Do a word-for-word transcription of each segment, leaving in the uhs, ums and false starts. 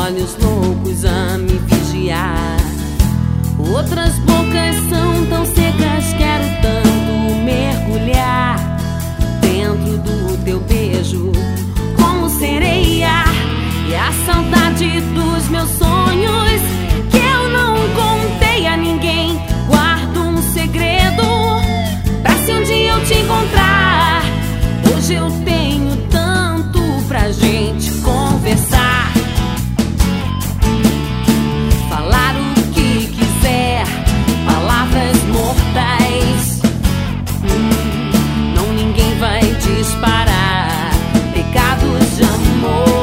olhos loucos a me vigiar. Outras bocas são tão secas, quero tanto mergulhar dentro do teu beijo como sereia. E a saudade dos meus sonhos que eu não contei a ninguém, guardo um segredo pra se um dia eu te encontrar. Hoje eu tenho tanto pra gente conversar, falar o que quiser, palavras mortais. Hum, não, ninguém vai disparar pecados de amor.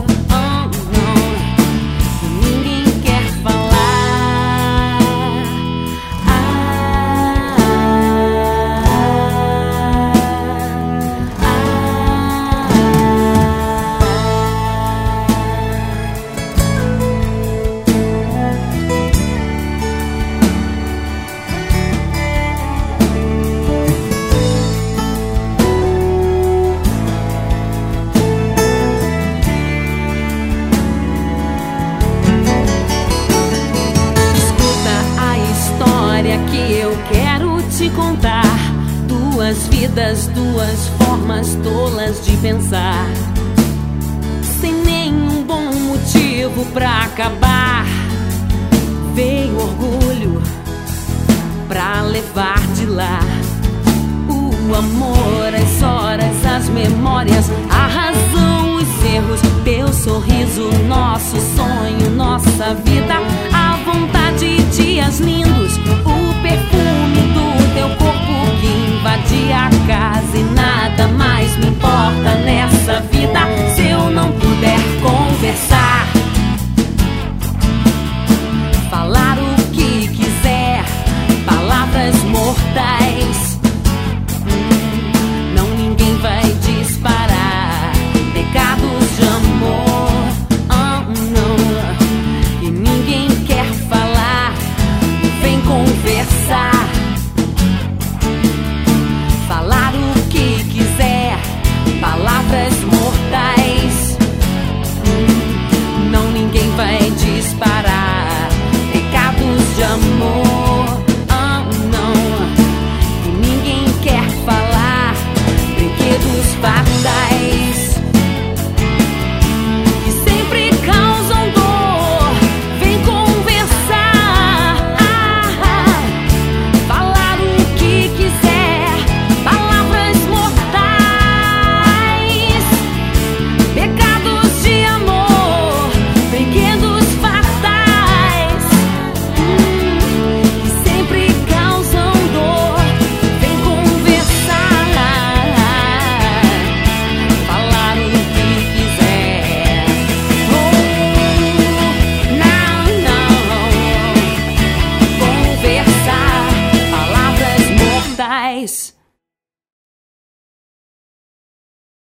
Que eu quero te contar, duas vidas, duas formas tolas de pensar, sem nenhum bom motivo pra acabar. Veio orgulho pra levar de lá o amor, as horas, as memórias, a razão, os erros, teu sorriso, nosso